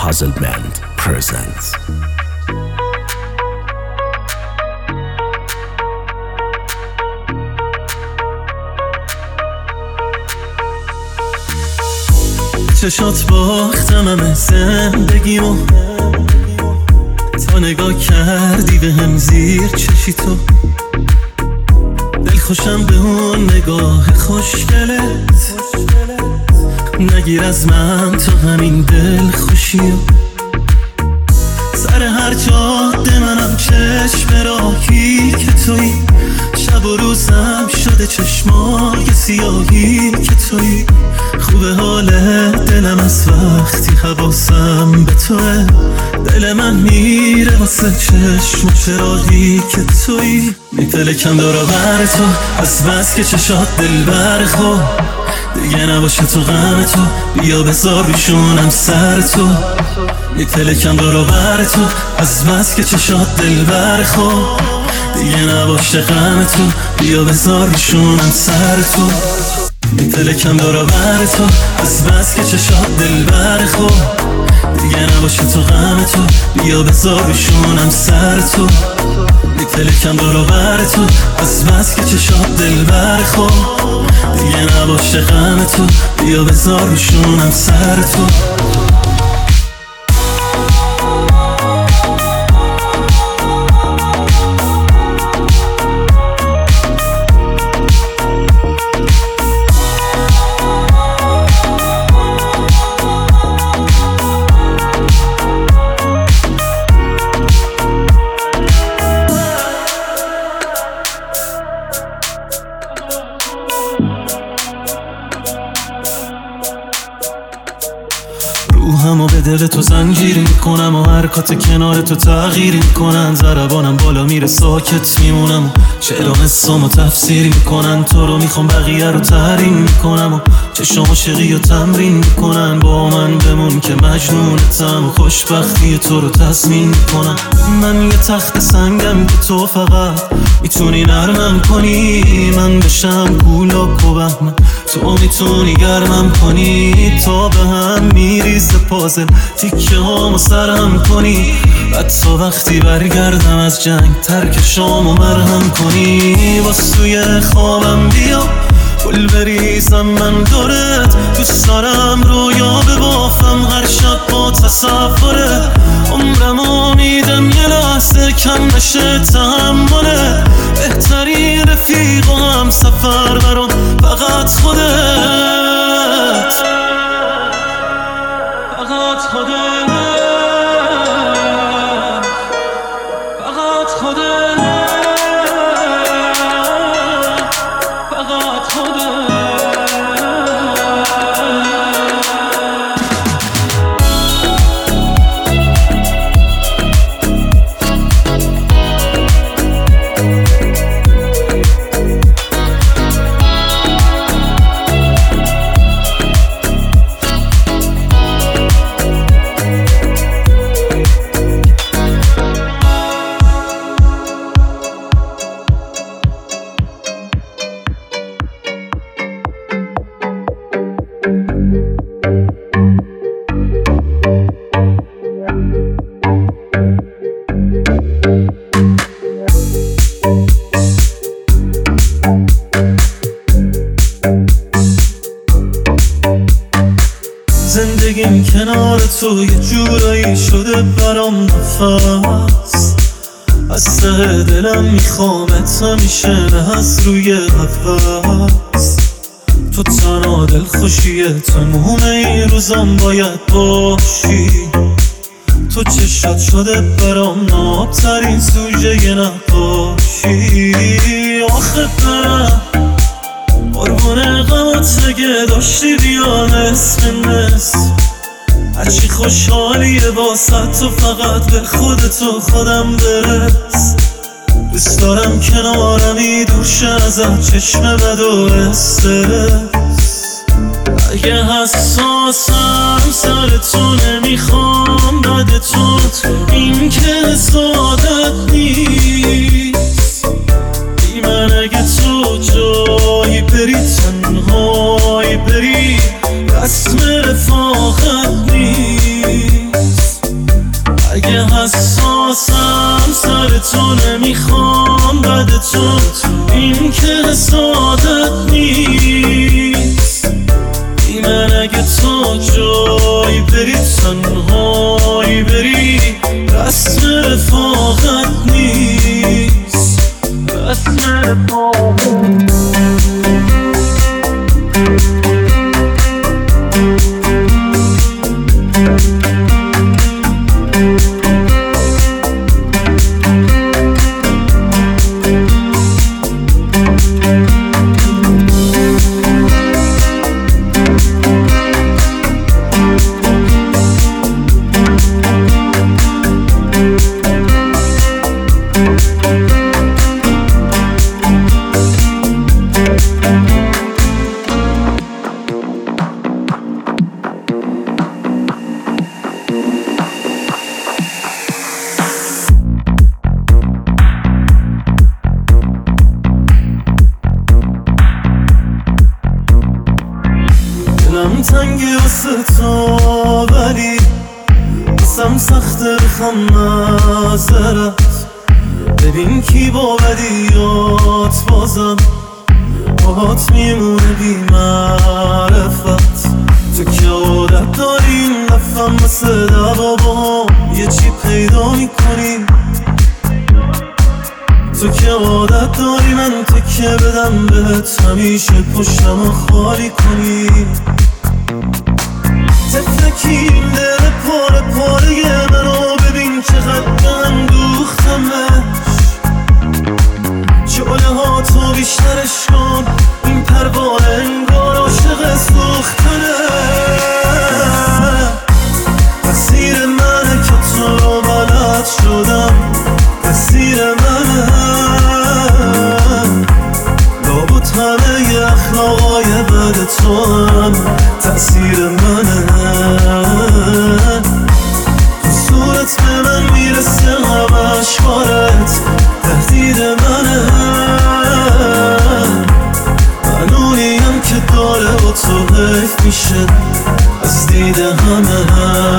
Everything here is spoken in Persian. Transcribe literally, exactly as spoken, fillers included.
Puzzle Band presents چشات باختم همه زندگیمو، تا نگاه کردی به هم زیر چشی تو. دل خوشم به اون نگاه خوشگلت، نگیر از من تو همین دل خوشیو. سر هر جاده منم چشم راهی که توی، شب و روزم شده چشمای سیاهی که توی. خوبه حال دلم از وقتی حواسم به توه، دل من میره واسه چشم و چراغی که توی. میپلکم دورا بر تو از بس که چشات دل برخو، دیگه نباشه تو غم تو، بیا بذار روشونم سر تو. میپلکم دورا بر تو از بس که چشات دل برخو، دیگه نباشه غم تو، بیا بذار روشونم سر تو. میپلکم دورا بر تو از بس که چشات دل برخو، دیگه نباشه تو غم تو، بیا بذار روشونم سر تو. میپلکم دورا بر تو از بس که چشات دل برخو، دیگه نباشه غم تو، بیا بذار روشونم سر تو. روحمو به دل تو زنجیر میکنم و حرکات کنار تو تغییر میکنن. ضربانم بالا میره ساکت میمونم و شعرام اسمو تفسیر میکنن. تو رو میخوام بقیه رو تحریم میکنم و چشم عاشقی رو تمرین میکنن. با من بمون که مجنونتم و خوشبختی تو رو تضمین میکنم. من یه تخت سنگم که تو فقط میتونی نرمم کنی، من بشم کولاک و بهمن تو میتونی گرمم کنی. تا به هم میریزه پازل تیکه هامو سرهم کنی، حتی وقتی برگردم از جنگ ترک شامو مرهم کنی. باز توی خوابم بیا گل بریزم من دورت، دوست دارم رویا ببافم هر شب با تصوره. عمرمو میدم یه لحظه کم نشه تحمله، بهترین رفیق و هم سفر برام فقط خودت، فقط خودت، فقط خودت، فقط خودت. زندگیم کنار تو یه جورایی شده برام نفس، از ته دلم میخوامت همیشه نه از روی هوس. تو تنها دل خوشیه تموم این روزم باید باشی. تو چشات شده برام نابترین سوژه نقاشی. آخه برم قربون غمات اگه داشتی بیا نصف نصف، هرچی خوشحالیه واسه تو فقط به خودتو خودم برس. دوست دارم کنارمی دوشه ازت چشم بد و استرس. اگه حساسم سر تو نمیخوام بدتوت، این که سعادت نیست. بی من اگه تو جایی بری تنهایی بری، رسم رفاقت نیست. تو نمیخوام بعد تو، این که حسادت نیست. ای من اگه تو جایی بری تنهایی بری، رسم رفاقت نیست، رسم رفاقت. دلم تنگه واسه تو ولی بسم سخته بخوام معذرت. ببین کی با بدیات بازم باهات میمونه بی معرفت. تو که عادت داری این دفعه مثل دوا با یه چی پیدا میکنی. تو که عادت داری من تکیه بدم بهت، همیشه پشتمو خالی کنی. تفلکی این دل پاره پاره منو ببین چقدر من دوختمش. شعله ها تو بیشترش کن، این پروانه انگار عاشق سوختنه. تقصیر منه که تو رو بلد شدم، تقصیر منه. لابد همه اخلاقای بد تو هم تقصیر منه. تو صورت به من میرسه همش بارت تهدید منه. من اونیم که داره با تو حیف میشه از دید همه.